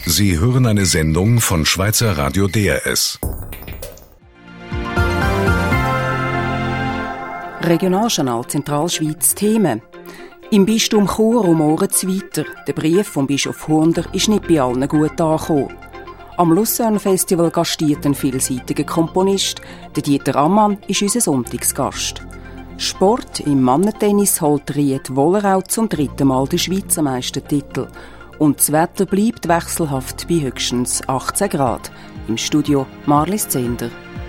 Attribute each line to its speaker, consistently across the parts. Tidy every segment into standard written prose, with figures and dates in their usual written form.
Speaker 1: Sie hören eine Sendung von Schweizer Radio DRS.
Speaker 2: Regionaljournal Zentralschweiz Themen. Im Bistum Chur rumoren es weiter. Der Brief vom Bischof Hunder ist nicht bei allen gut angekommen. Am Lucerne Festival gastiert ein vielseitiger Komponist. Der Dieter Ammann ist unser Sonntagsgast. Sport im Mannentennis holt Riet Wollerau zum 3. Mal den Schweizer Meistertitel. Und das Wetter bleibt wechselhaft bei höchstens 18 Grad. Im Studio Marlies Zehnder.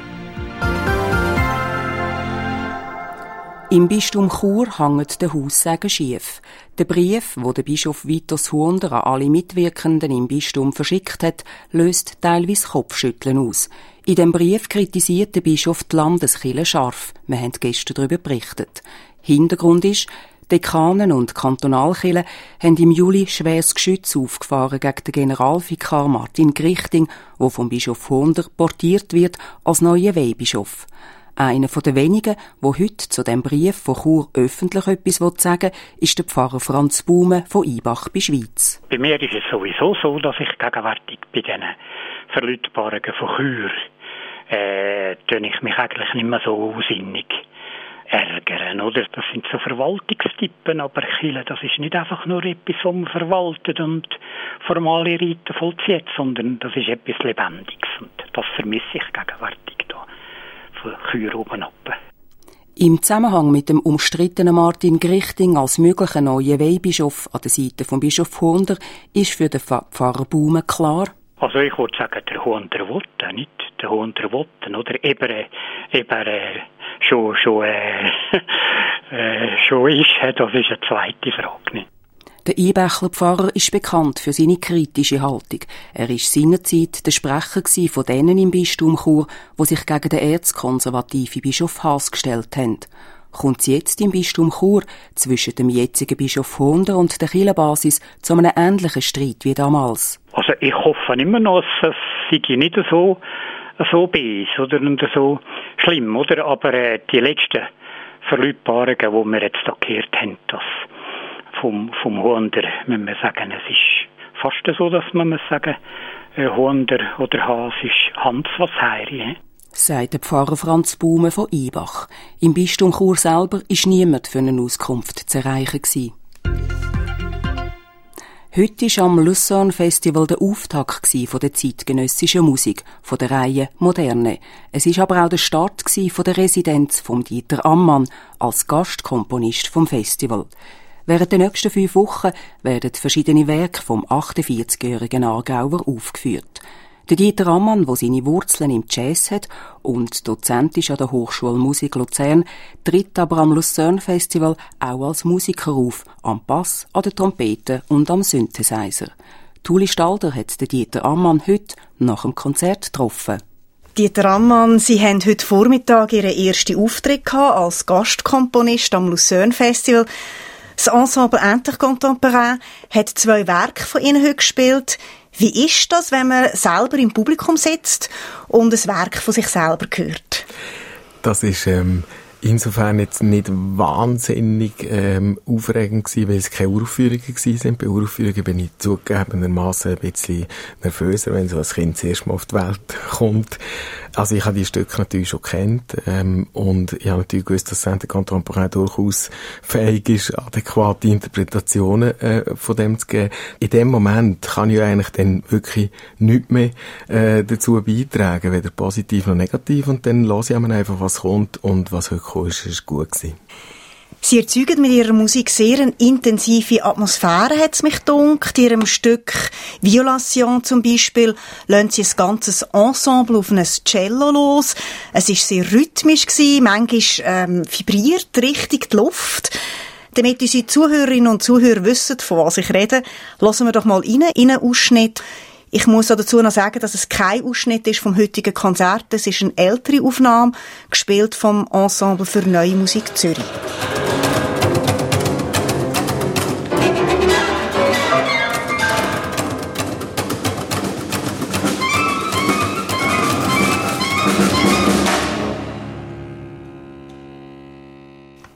Speaker 2: Im Bistum Chur hängt der Haussegen schief. Der Brief, den der Bischof Vitus Hunder an alle Mitwirkenden im Bistum verschickt hat, löst teilweise Kopfschütteln aus. In dem Brief kritisiert der Bischof die Landeskirche scharf. Wir haben gestern darüber berichtet. Hintergrund ist, Dekanen und Kantonalkirchen haben im Juli schweres Geschütz aufgefahren gegen den Generalvikar Martin Grichting, der vom Bischof Hunder portiert wird als neuer Weihbischof. Einer der wenigen, der heute zu dem Brief von Chur öffentlich etwas sagen will, ist der Pfarrer Franz Baume von Ibach bei Schweiz.
Speaker 3: Bei mir ist es sowieso so, dass ich gegenwärtig bei diesen Verlautbarungen von Chur ich mich eigentlich nicht mehr so unsinnig ärgern, oder? Das sind so Verwaltungstypen, aber Kirche, das ist nicht einfach nur etwas, was man verwaltet und formale Riten vollzieht, sondern das ist etwas Lebendiges und das vermisse ich gegenwärtig da von Chur oben ab.
Speaker 2: Im Zusammenhang mit dem umstrittenen Martin Grichting als möglicher neuer Weihbischof an der Seite von Bischof Hunder ist für den Pfarrer Baume klar.
Speaker 3: Also ich würde sagen, der Hunder will, nicht der Hunder will, oder eben schon ist, das ist eine zweite Frage. Nicht?
Speaker 2: Der Ibächler Pfarrer ist bekannt für seine kritische Haltung. Er war seinerzeit der Sprecher von denen im Bistum Chur, die sich gegen den erzkonservativen Bischof Haas gestellt haben. Kommt es jetzt im Bistum Chur zwischen dem jetzigen Bischof Hunder und der Kirchenbasis zu einem ähnlichen Streit wie damals?
Speaker 3: Also ich hoffe immer noch, dass es nicht so böse oder so schlimm, oder? Aber die letzten Verlautbarungen, die wir jetzt da gehört haben, das vom Hunder, müssen wir sagen, es ist fast so, dass man muss sagen, Hunder oder Haas ist Hans was Heiri.
Speaker 2: Sagt der Pfarrer Franz Baume von Ibach. Im Bistum Chur selber war niemand für eine Auskunft zu erreichen gewesen. Heute war am Lucerne Festival der Auftakt von der zeitgenössischen Musik, von der Reihe Moderne. Es war aber auch der Start von der Residenz von Dieter Ammann als Gastkomponist vom Festival. Während der nächsten 5 Wochen werden verschiedene Werke vom 48-jährigen Aargauer aufgeführt. Der Dieter Ammann, der seine Wurzeln im Jazz hat und Dozent ist an der Hochschule Musik Luzern, tritt aber am Lucerne Festival auch als Musiker auf, am Bass, an der Trompete und am Synthesizer. Tuli Stalder hat den Dieter Ammann heute nach dem Konzert getroffen.
Speaker 4: Dieter Ammann, Sie haben heute Vormittag Ihren ersten Auftritt gehabt als Gastkomponist am Lucerne Festival. Das Ensemble Intercontemporain hat 2 Werke von Ihnen heute gespielt. Wie ist das, wenn man selber im Publikum sitzt und ein Werk von sich selber hört?
Speaker 5: Das ist insofern jetzt nicht wahnsinnig aufregend gewesen, weil es keine Uraufführungen waren. Bei Uraufführungen bin ich zugegebenermassen ein bisschen nervöser, wenn so ein Kind das erste Mal auf die Welt kommt. Also ich habe die Stücke natürlich schon kennt und ich habe natürlich gewusst, dass Centre Contemporain durchaus fähig ist, adäquate Interpretationen von dem zu geben. In dem Moment kann ich eigentlich dann wirklich nichts mehr dazu beitragen, weder positiv noch negativ, und dann höre ich einfach, was kommt, und was heute kam, ist gut gewesen.
Speaker 4: Sie erzeugen mit Ihrer Musik sehr eine intensive Atmosphäre, hat es mich gedunkt. In Ihrem Stück Violation zum Beispiel lassen Sie ein ganzes Ensemble auf ein Cello los. Es war sehr rhythmisch gewesen, manchmal vibriert richtig die Luft. Damit unsere Zuhörerinnen und Zuhörer wissen, von was ich rede, hören wir doch mal rein in einen Ausschnitt. Ich muss dazu noch sagen, dass es kein Ausschnitt ist vom heutigen Konzert. Es ist eine ältere Aufnahme, gespielt vom Ensemble für Neue Musik Zürich.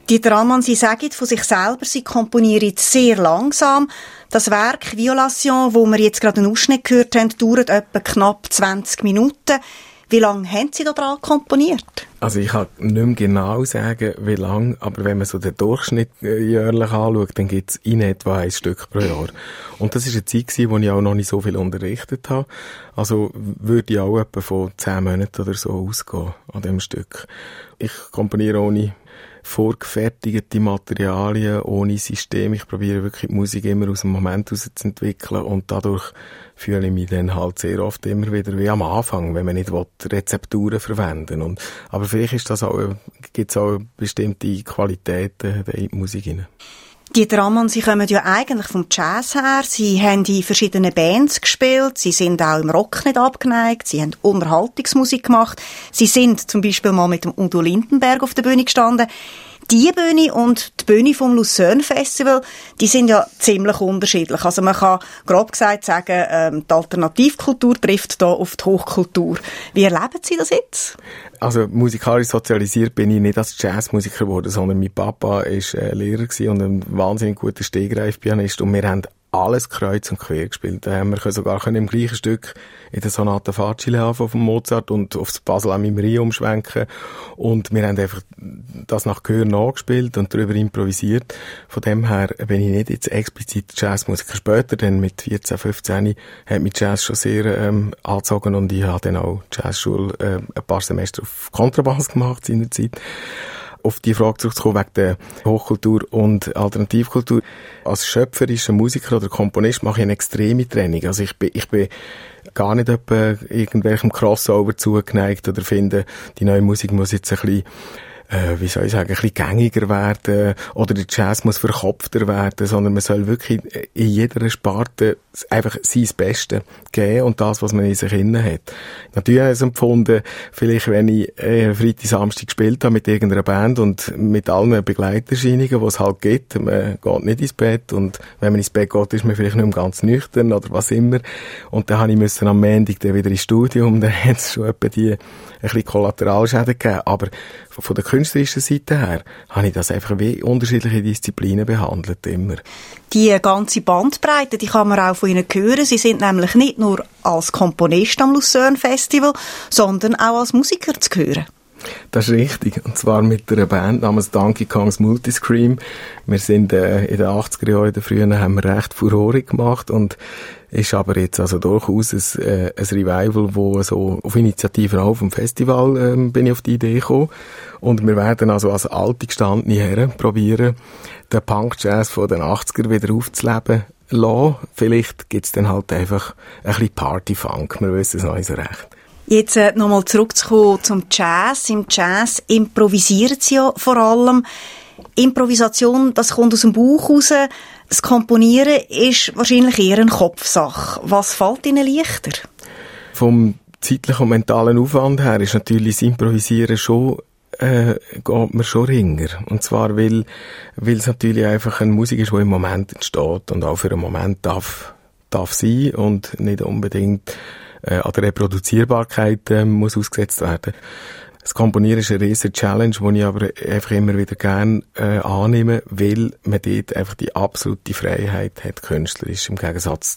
Speaker 4: Dieter Ammann, Sie sagen von sich selber, Sie komponieren sehr langsam. Das Werk Violation, wo wir jetzt gerade einen Ausschnitt gehört haben, dauert etwa knapp 20 Minuten. Wie lange haben Sie da dran komponiert?
Speaker 5: Also ich kann nicht mehr genau sagen, wie lange, aber wenn man so den Durchschnitt jährlich anschaut, dann gibt es in etwa 1 Stück pro Jahr. Und das war eine Zeit, in der ich auch noch nicht so viel unterrichtet habe. Also würde ich auch etwa von 10 Monaten oder so ausgehen an diesem Stück. Ich komponiere ohne vorgefertigte Materialien, ohne System. Ich probiere wirklich die Musik immer aus dem Moment heraus zu entwickeln und dadurch fühle ich mich dann halt sehr oft immer wieder wie am Anfang, wenn man nicht Rezepturen verwenden will. Aber vielleicht ist das auch, gibt es auch bestimmte Qualitäten in die Musik hinein.
Speaker 4: Dieter Ammann, Sie kommen ja eigentlich vom Jazz her. Sie haben in verschiedenen Bands gespielt. Sie sind auch im Rock nicht abgeneigt. Sie haben Unterhaltungsmusik gemacht. Sie sind zum Beispiel mal mit dem Udo Lindenberg auf der Bühne gestanden. Die Bühne und die Bühne vom Lucerne Festival, die sind ja ziemlich unterschiedlich. Also man kann grob gesagt sagen, die Alternativkultur trifft da auf die Hochkultur. Wie erleben Sie das jetzt?
Speaker 5: Also musikalisch sozialisiert bin ich nicht als Jazzmusiker geworden, sondern mein Papa war Lehrer und ein wahnsinnig guter Stehgreifpianist und wir haben alles kreuz und quer gespielt. Wir können sogar im gleichen Stück in der Sonate Facile von Mozart und aufs Basel am Marie umschwenken. Und wir haben einfach das nach Gehör nachgespielt und darüber improvisiert. Von dem her bin ich nicht jetzt explizit Jazzmusiker. Später, dann mit 14, 15, hat mich Jazz schon sehr angezogen und ich habe dann auch Jazzschule ein paar Semester auf Kontrabass gemacht seinerzeit. Auf die Frage zurückzukommen wegen der Hochkultur und Alternativkultur. Als schöpferischer Musiker oder Komponist mache ich eine extreme Trennung. Also ich bin gar nicht etwa irgendwelchem Crossover zugeneigt oder finde, die neue Musik muss jetzt ein bisschen ein bisschen gängiger werden oder der Jazz muss verkopfter werden, sondern man soll wirklich in jeder Sparte einfach sein Bestes geben und das, was man in sich innen hat. Natürlich habe ich es empfunden, vielleicht wenn ich Freitag, Samstag gespielt habe mit irgendeiner Band und mit allen Begleiterscheinungen, die es halt gibt, man geht nicht ins Bett und wenn man ins Bett geht, ist man vielleicht nicht mehr ganz nüchtern oder was immer und dann musste ich am Montag dann wieder ins Studium, dann hat es schon etwa ein bisschen Kollateralschäden gegeben, aber von der künstlerischen Seite her habe ich das einfach wie unterschiedliche Disziplinen behandelt, immer.
Speaker 4: Die ganze Bandbreite, die kann man auch von Ihnen hören. Sie sind nämlich nicht nur als Komponist am Lucerne Festival, sondern auch als Musiker zu hören.
Speaker 5: Das ist richtig. Und zwar mit einer Band namens Donkey Kong's Multiscream. Wir sind in den 80er Jahren, in den frühen, haben wir recht Furore gemacht und ist aber jetzt also durchaus ein Revival, wo so auf Initiative auch vom Festival bin ich auf die Idee gekommen. Und wir werden also als alte gestandene Herren probieren, den Punk-Jazz von den 80er wieder aufzuleben lassen. Vielleicht gibt's dann halt einfach ein bisschen Party-Funk. Wir wissen es noch nicht so recht.
Speaker 4: Jetzt nochmal zurückzukommen zum Jazz. Im Jazz improvisieren Sie ja vor allem. Improvisation, das kommt aus dem Bauch raus. Das Komponieren ist wahrscheinlich eher eine Kopfsache. Was fällt Ihnen leichter?
Speaker 5: Vom zeitlichen und mentalen Aufwand her ist natürlich das Improvisieren schon geht mir schon ringer. Und zwar, weil es natürlich einfach eine Musik ist, die im Moment entsteht und auch für einen Moment darf sein und nicht unbedingt an der Reproduzierbarkeit muss ausgesetzt werden. Das Komponieren ist eine riesige Challenge, die ich aber einfach immer wieder gerne annehme, weil man dort einfach die absolute Freiheit hat, künstlerisch, im Gegensatz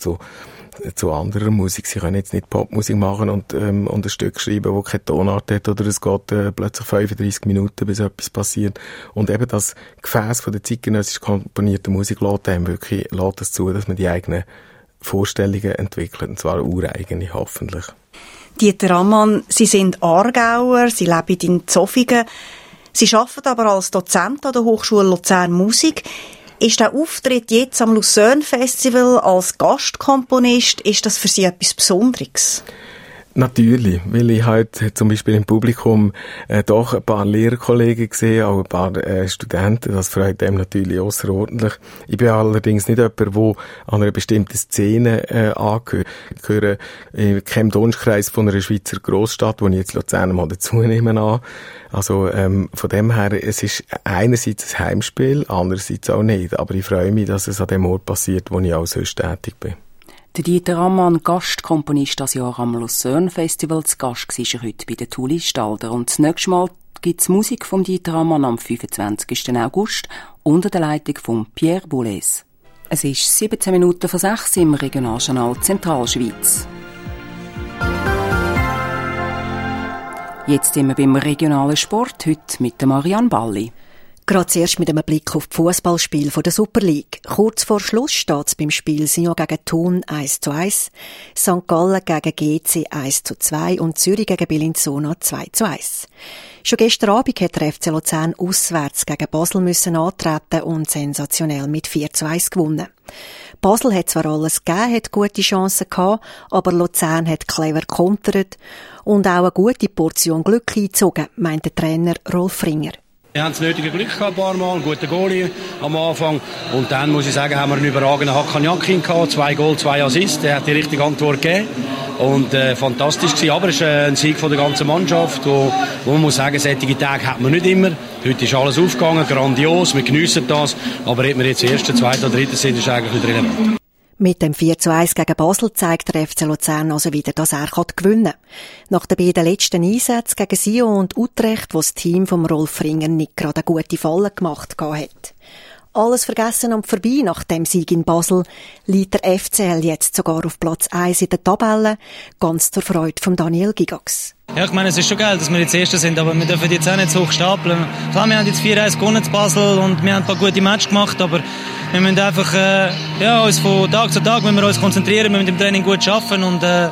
Speaker 5: zu anderer Musik. Sie können jetzt nicht Popmusik machen und ein Stück schreiben, das keine Tonart hat, oder es geht plötzlich 35 Minuten, bis etwas passiert. Und eben das Gefäß von der zeitgenössisch komponierten Musik lässt es zu, dass man die eigenen Vorstellungen entwickelt, und zwar ureigene, hoffentlich.
Speaker 4: Dieter Ammann, Sie sind Aargauer, Sie leben in Zofingen. Sie arbeiten aber als Dozent an der Hochschule Luzern Musik. Ist der Auftritt jetzt am Lucerne Festival als Gastkomponist, ist das für Sie etwas Besonderes?
Speaker 5: Natürlich, weil ich halt zum Beispiel im Publikum doch ein paar Lehrerkollegen gesehen, auch ein paar Studenten, das freut einem natürlich ausserordentlich. Ich bin allerdings nicht jemand, der an einer bestimmten Szene angehört. Ich gehöre in keinem Dunstkreis von einer Schweizer Grossstadt, wo ich jetzt Luzern mal dazu nehme an. Also von dem her, es ist einerseits ein Heimspiel, andererseits auch nicht. Aber ich freue mich, dass es an dem Ort passiert, wo ich auch sonst tätig bin.
Speaker 2: Der Dieter Ammann, Gastkomponist das Jahr am Lucerne Festival, zu Gast war er heute bei der Tuli Stalder. Und das nächste Mal gibt es Musik von Dieter Ammann am 25. August unter der Leitung von Pierre Boulez. Es ist 17 Minuten vor 6 im Regionaljournal Zentralschweiz. Jetzt sind wir beim regionalen Sport, heute mit Marianne Balli.
Speaker 6: Gerade zuerst mit einem Blick auf die Fußballspiele der Super League. Kurz vor Schluss steht es beim Spiel Sion gegen Thun 1:1, St. Gallen gegen GC 1:2 und Zürich gegen Bellinzona 2:1. Schon gestern Abend hat der FC Luzern auswärts gegen Basel müssen antreten und sensationell mit 4:1 gewonnen. Basel hat zwar alles gegeben, hat gute Chancen gehabt, aber Luzern hat clever kontert und auch eine gute Portion Glück eingezogen, meint der Trainer Rolf Fringer.
Speaker 7: Wir haben das nötige Glück gehabt, ein paar Mal, einen guten Goalie am Anfang. Und dann, muss ich sagen, haben wir einen überragenden Hakan Yakin gehabt. 2 Goal, 2 Assists. Der hat die richtige Antwort gegeben. Und fantastisch gewesen. Aber es ist ein Sieg von der ganzen Mannschaft. Wo man muss sagen, solche Tage hat man nicht immer. Heute ist alles aufgegangen, grandios, wir geniessen das. Aber ob wir jetzt Erster, Zweiter oder Dritter sind, ist eigentlich nicht relevant.
Speaker 6: Mit dem 4:1 gegen Basel zeigt der FC Luzern also wieder, dass er gewinnen kann. Nach den beiden letzten Einsätzen gegen Sion und Utrecht, wo das Team vom Rolf Fringer nicht gerade eine gute Falle gemacht hat. Alles vergessen und vorbei nach dem Sieg in Basel liegt der FCL jetzt sogar auf Platz 1 in der Tabelle, ganz zur Freude von Daniel Gigax.
Speaker 8: Ja, ich meine, es ist schon geil, dass wir jetzt Erste sind, aber wir dürfen jetzt auch nicht so hoch stapeln. Klar, wir haben jetzt 4:1 gewonnen in Basel und wir haben ein paar gute Matches gemacht, aber wir müssen einfach uns von Tag zu Tag müssen wir uns konzentrieren, wir müssen im Training gut arbeiten und wenn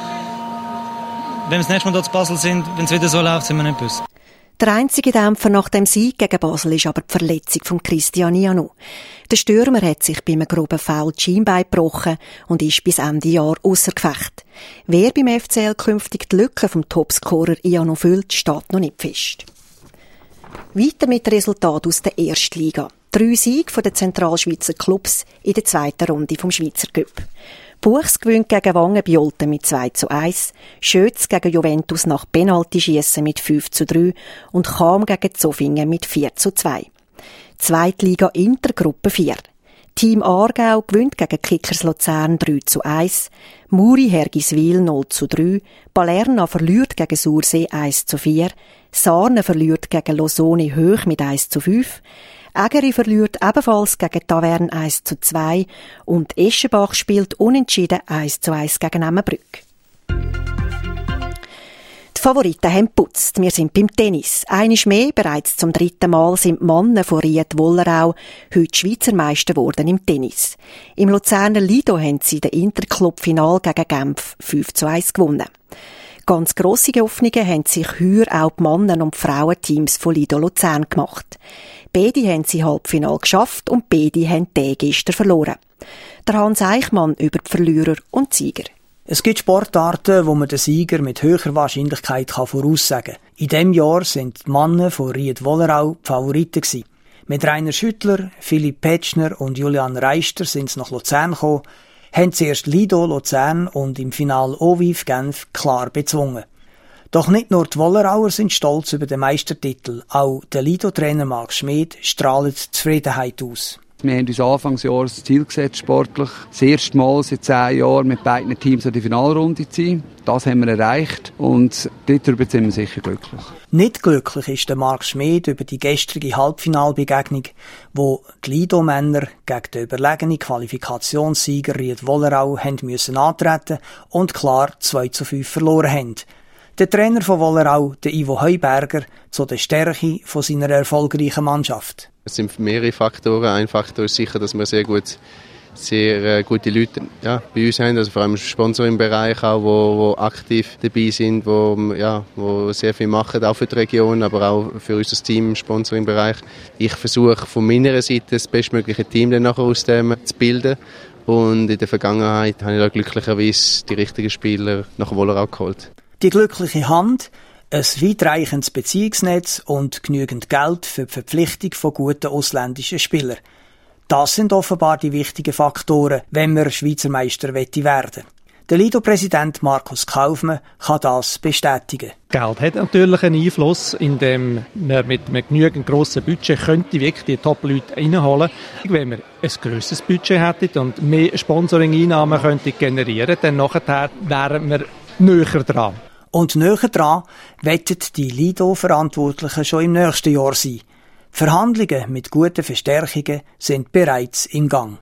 Speaker 8: wir das nächste Mal dort in Basel sind, wenn es wieder so läuft, sind wir nicht böse.
Speaker 6: Der einzige Dämpfer nach dem Sieg gegen Basel ist aber die Verletzung von Christian Iannou. Der Stürmer hat sich bei einem groben Foul die Schienbein gebrochen und ist bis Ende Jahr ausser Gefecht. Wer beim FCL künftig die Lücke vom Topscorer Iannou füllt, steht noch nicht fest. Weiter mit Resultaten aus der Erstliga. 3 Siege von den Zentralschweizer Clubs in der zweiten Runde vom Schweizer Cup. Buchs gewinnt gegen Wangen bei Olten mit 2:1, Schötz gegen Juventus nach Penaltyschiessen mit 5:3 und Cham gegen Zofingen mit 4:2. Zweitliga Intergruppe 4. Team Aargau gewinnt gegen Kickers Luzern 3:1, Muri Hergiswil 0:3, Palerna verliert gegen Sursee 1:4, Sarne verliert gegen Losone Hoch mit 1:5, Ägeri verliert ebenfalls gegen Tavern 1:2 und Eschenbach spielt unentschieden 1:1 gegen Emmenbrück. Die Favoriten haben geputzt. Wir sind beim Tennis. Einmal mehr, bereits zum 3. Mal sind die Männer von Ried Wollerau heute Schweizer Meister geworden im Tennis. Im Luzerner Lido haben sie den Interclub-Final gegen Genf 5:1 gewonnen. Ganz grosse Hoffnungen haben sich heuer auch die Männer- und die Frauenteams von Lido Luzern gemacht. Beide haben sie Halbfinale geschafft und beide haben den gestern verloren. Der Hans Eichmann über die Verlierer und die Sieger.
Speaker 9: Es gibt Sportarten, wo man den Sieger mit höherer Wahrscheinlichkeit voraussagen kann. In diesem Jahr sind die Männer von Ried Wollerau die Favoriten gewesen. Mit Rainer Schüttler, Philipp Petschner und Julian Reister sind sie nach Luzern gekommen, haben zuerst Lido Luzern und im Finale Oviv Genf klar bezwungen. Doch nicht nur die Wollerauer sind stolz über den Meistertitel, auch der Lido-Trainer Marc Schmid strahlt Zufriedenheit aus.
Speaker 10: Wir haben uns Anfangsjahr das Ziel gesetzt, sportlich das erste Mal seit 10 Jahren mit beiden Teams in die Finalrunde zu sein. Das haben wir erreicht und darüber sind wir sicher glücklich.
Speaker 9: Nicht glücklich ist der Marc Schmid über die gestrige Halbfinalbegegnung, wo die Lido-Männer gegen den überlegenen Qualifikationssieger Ried Wollerau müssen antreten und klar 2:5 verloren haben. Der Trainer von Wollerau, der Ivo Heuberger, zu der Stärke von seiner erfolgreichen Mannschaft.
Speaker 11: Es sind mehrere Faktoren. Ein Faktor ist sicher, dass wir sehr gute Leute bei uns haben, also vor allem im Sponsoring-Bereich auch, wo aktiv dabei sind, wo sehr viel machen, auch für die Region, aber auch für unser Team im Sponsoring-Bereich. Ich versuche von meiner Seite das bestmögliche Team dann nachher aus dem zu bilden. Und in der Vergangenheit habe ich da glücklicherweise die richtigen Spieler nach Wollerau geholt.
Speaker 9: Die glückliche Hand, ein weitreichendes Beziehungsnetz und genügend Geld für die Verpflichtung von guten ausländischen Spielern. Das sind offenbar die wichtigen Faktoren, wenn man Schweizer Meister werden will. Der Lido-Präsident Markus Kaufmann kann das bestätigen.
Speaker 12: Geld hat natürlich einen Einfluss, indem man mit einem genügend grossen Budget könnte wirklich die Top-Leute reinholen. Wenn wir ein grösseres Budget hätten und mehr Sponsoring-Einnahmen könnte generieren, dann nachher wären wir näher dran.
Speaker 9: Und näher dran wetten die Lido-Verantwortlichen schon im nächsten Jahr sein. Die Verhandlungen mit guten Verstärkungen sind bereits im Gang.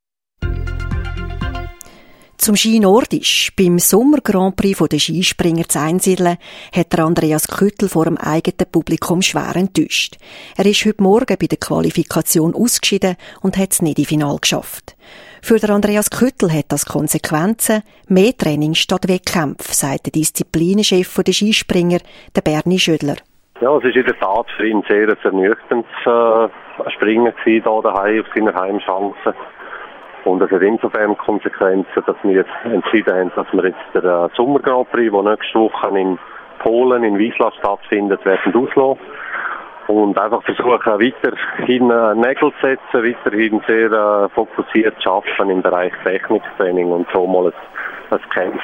Speaker 6: Zum Ski Nordisch, beim Sommer-Grand Prix der Skispringer zu Einsiedeln, hat Andreas Küttel vor dem eigenen Publikum schwer enttäuscht. Er ist heute Morgen bei der Qualifikation ausgeschieden und hat es nicht im Finale geschafft. Für Andreas Küttel hat das Konsequenzen: mehr Training statt Wettkämpfe, sagt der Disziplinenchef der Skispringer, der Berni Schödler.
Speaker 13: Ja, es war in der Tat für ihn sehr ein ernüchterndes Springen hier daheim auf seiner Heimschanze. Und es hat insofern Konsequenzen, dass wir jetzt entschieden haben, dass wir jetzt den Sommer Grand Prix, der nächste Woche in Polen, in Wisła stattfindet, werden auslassen. Und einfach versuchen, weiterhin Nägel zu setzen, weiterhin sehr fokussiert zu arbeiten im Bereich Techniktraining und so mal ein Camp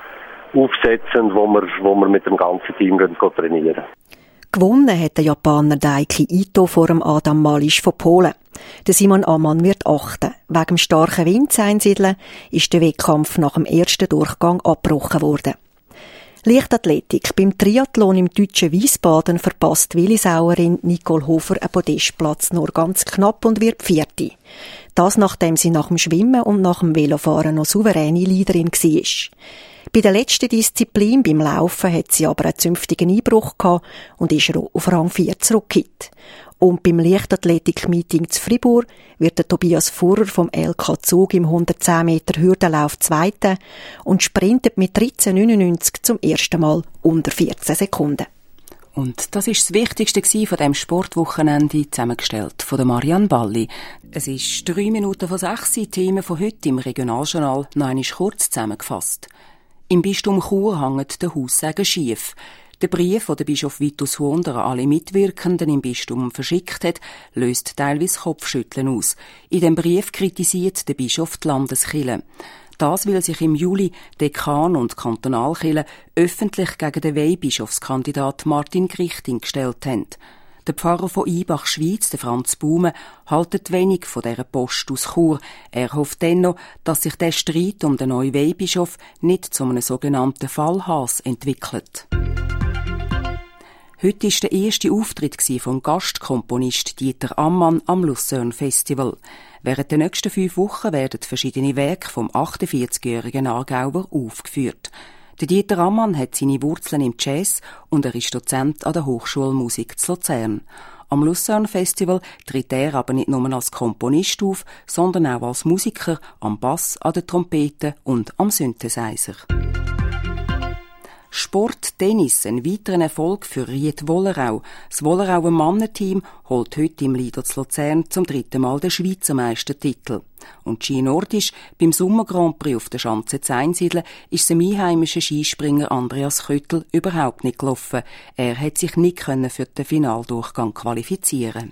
Speaker 13: aufsetzen, wo wir mit dem ganzen Team trainieren.
Speaker 6: Gewonnen hat der Japaner Daiki Ito vor dem Adam Malisch von Polen. Der Simon Ammann wird achten. Wegen dem starken Wind zu Einsiedeln ist der Wettkampf nach dem ersten Durchgang abgebrochen worden. Leichtathletik. Beim Triathlon im deutschen Wiesbaden verpasst Willisauerin Nicole Hofer einen Podestplatz nur ganz knapp und wird Vierte. Das, nachdem sie nach dem Schwimmen und nach dem Velofahren noch souveräne Leaderin war. Bei der letzten Disziplin, beim Laufen, hat sie aber einen zünftigen Einbruch gehabt und ist auf Rang 4 zurückgekehrt. Und beim Leichtathletik-Meeting zu Fribourg wird der Tobias Furrer vom LK Zug im 110 Meter Hürdenlauf Zweiter und sprintet mit 13,99 zum ersten Mal unter 14 Sekunden.
Speaker 2: Und das ist das Wichtigste von dem Sportwochenende, zusammengestellt von der Marianne Balli. Es ist 3 Minuten vor 6, die Themen von heute im Regionaljournal noch einmal kurz zusammengefasst. Im Bistum Chur hängt der Haussegen schief. Der Brief, den der Bischof Vitus Huonder an alle Mitwirkenden im Bistum verschickt hat, löst teilweise Kopfschütteln aus. In dem Brief kritisiert der Bischof die Landeskirche. Das, weil sich im Juli Dekan und Kantonalkirche öffentlich gegen den Weihbischofskandidat Martin Grichting gestellt haben. Der Pfarrer von Ibach, Schweiz, der Franz Baume, haltet wenig von dieser Post aus Chur. Er hofft dennoch, dass sich der Streit um den neuen Weihbischof nicht zu einem sogenannten Fallhass entwickelt. Heute war der erste Auftritt vom Gastkomponist Dieter Ammann am Lucerne Festival. Während der nächsten 5 Wochen werden verschiedene Werke vom 48-jährigen Aargauer aufgeführt. Der Dieter Ammann hat seine Wurzeln im Jazz und er ist Dozent an der Hochschule Musik zu Luzern. Am Lucerne Festival tritt er aber nicht nur als Komponist auf, sondern auch als Musiker am Bass, an der Trompete und am Synthesizer. Sport, Tennis, ein weiterer Erfolg für Riet Wollerau. Das Wollerauer Mannenteam holt heute im Lido zu Luzern zum 3. Mal den Schweizer Meistertitel. Und Ski Nordisch, beim Sommer Grand Prix auf der Schanze zu Einsiedeln, ist dem einheimischen Skispringer Andreas Küttel überhaupt nicht gelaufen. Er hat sich nicht für den Finaldurchgang qualifizieren.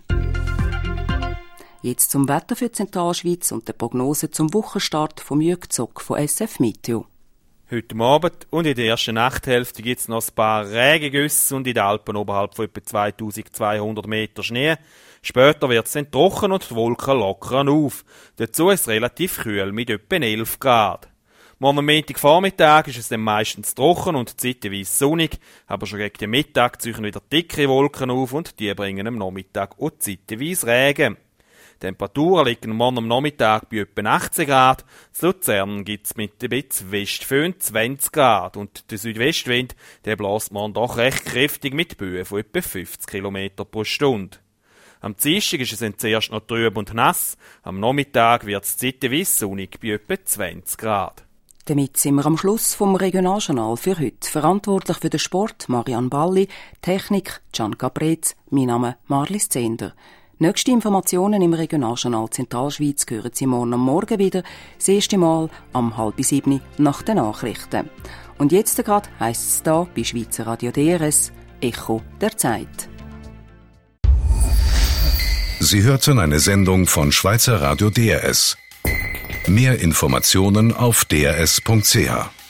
Speaker 2: Jetzt zum Wetter für die Zentralschweiz und der Prognose zum Wochenstart vom Jürg Zock von SF Meteo.
Speaker 14: Heute Abend und in der ersten Nachthälfte gibt es noch ein paar Regengüsse und in den Alpen oberhalb von etwa 2200 Meter Schnee. Später wird es dann trocken und die Wolken lockern auf. Dazu ist es relativ kühl mit etwa 11 Grad. Morgen am Montagvormittag ist es dann meistens trocken und zeitweise sonnig, aber schon gegen den Mittag ziehen wieder dicke Wolken auf und die bringen am Nachmittag auch zeitweise Regen. Die Temperaturen liegen morgen am Nachmittag bei etwa 18 Grad. In Luzern gibt es mit ein bisschen Westföhn 20 Grad. Und der Südwestwind, der bläst morgen doch recht kräftig mit Böen von etwa 50 km pro Stunde. Am Dienstag ist es dann zuerst noch trüb und nass. Am Nachmittag wird es zeitweise sonnig bei etwa 20 Grad.
Speaker 2: Damit sind wir am Schluss vom Regionaljournal für heute. Verantwortlich für den Sport Marianne Balli, Technik Gian Caprez, mein Name Marlis Zehnder. Nächste Informationen im Regionaljournal Zentralschweiz hören Sie morgen am Morgen wieder, das erste Mal um 6:30 nach den Nachrichten. Und jetzt gerade heisst es da bei Schweizer Radio DRS Echo der Zeit.
Speaker 1: Sie hörten eine Sendung von Schweizer Radio DRS. Mehr Informationen auf drs.ch.